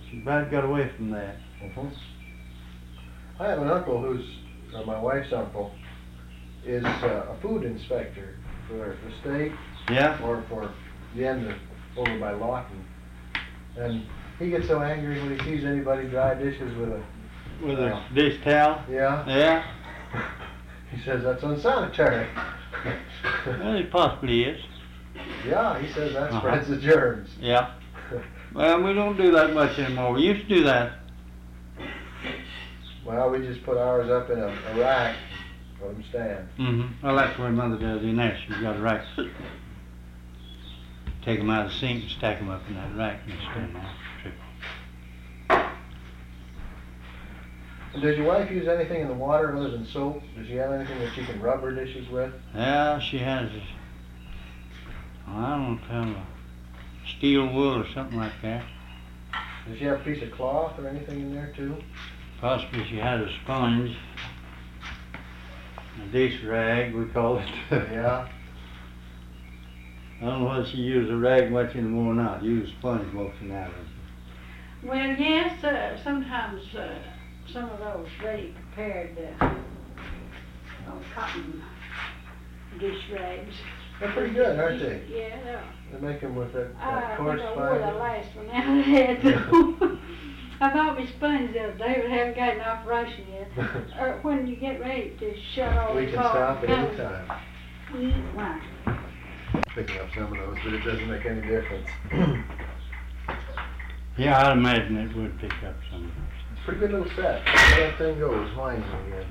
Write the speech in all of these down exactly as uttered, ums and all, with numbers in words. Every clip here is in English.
She about got away from that. Mm-hmm. I have an uncle who's, uh, my wife's uncle, is uh, a food inspector for the state. Yeah? Or for the end of, over by Lawton. And he gets so angry when he sees anybody dry dishes with a... With uh, a dish towel? Yeah. Yeah? He says that's unsanitary. Well, it possibly is. Yeah, he says that Uh-huh. spreads the germs. Yeah. Well, we don't do that much anymore. We used to do that. Well, we just put ours up in a, a rack, let them stand. Mm-hmm. Well, that's what Mother does in there. She's got a rack. Take them out of the sink and stack them up in that rack and stand there. And does your wife use anything in the water other than soap? Does she have anything that she can rub her dishes with? Yeah, she has, I don't know, steel wool or something like that. Does she have a piece of cloth or anything in there too? Possibly she has a sponge, a dish rag, we call it. Yeah. I don't know whether she uses a rag much anymore or not. Use sponge most of the time. Well, yes, uh, sometimes uh, some of those ready prepared uh, oh, cotton dish rags. They're pretty good, aren't they? Yeah, they are. They make them with that, I that coarse think I wore the fiber. last one out I had though. I bought me sponge the other day, but haven't got an operation yet. Or when you get ready to shut off We the can car, stop at go- any time. Mm, why? Picking up some of those, but it doesn't make any difference. Yeah, I'd imagine it would pick up some of those. Pretty good little set. How that thing goes, winds me again.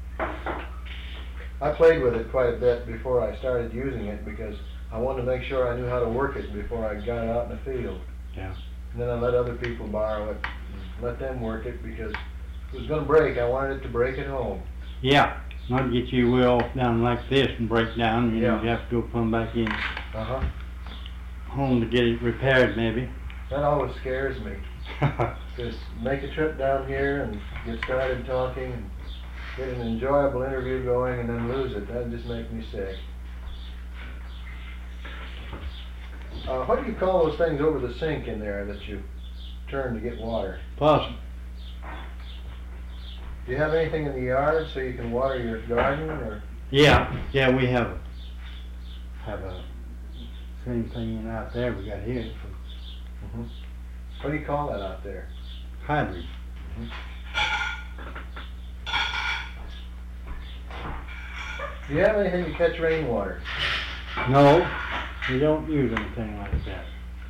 I played with it quite a bit before I started using it because I wanted to make sure I knew how to work it before I got it out in the field. Yeah. And then I let other people borrow it, and let them work it because if it was going to break, I wanted it to break at home. Yeah, not get you way off down like this and break down, and Yeah. you have to go come back in Uh-huh. home to get it repaired maybe. That always scares me. Just make a trip down here and get started talking and get an enjoyable interview going and then lose it. That'd just make me sick. Uh, what do you call those things over the sink in there that you turn to get water? Possible. Do you have anything in the yard so you can water your garden, or? Yeah, yeah, we have a, have a same thing out there we got here. Mm-hmm. What do you call that out there? Hydrant. Mm-hmm. Do you have anything to catch rainwater? No, we don't use anything like that.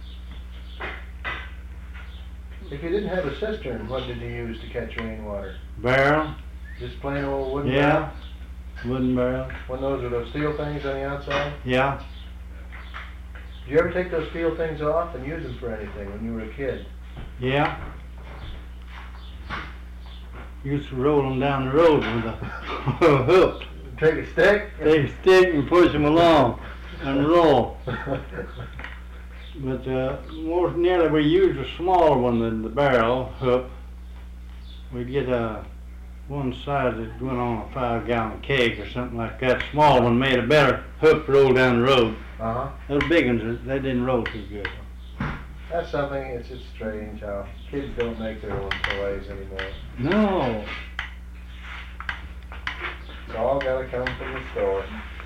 If you didn't have a cistern, what did you use to catch rainwater? Barrel? Just plain old wooden Yeah. barrel? Wooden barrel? One of those are those steel things on the outside? Yeah. Did you ever take those steel things off and use them for anything when you were a kid? Yeah. Used to roll them down the road with a hook. Take a stick? Take a stick and push them along and roll. But uh, more nearly we use a smaller one than the barrel hook. We'd get a one side that went on a five gallon keg or something like that. Small one made a better hook to roll down the road. Uh-huh. Those big ones, they didn't roll too good. That's something, it's just strange how kids don't make their own toys anymore. No. It's all gotta come from the store.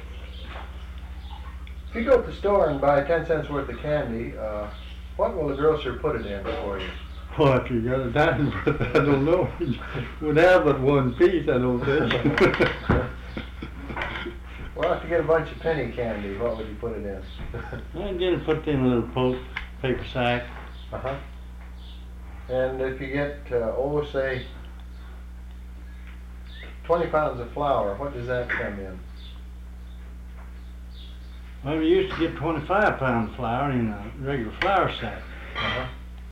If you go to the store and buy ten cents worth of candy, uh, what will the grocer put it in for you? Well, if you got a dime worth, I don't know. Would have but one piece, I don't think. Well, if you get a bunch of penny candy, what would you put it in? I get it put in a little poke, paper sack. Uh-huh. And if you get, uh, oh, say, twenty pounds of flour, what does that come in? Well, we used to get twenty-five pound flour in a regular flour sack. Uh-huh.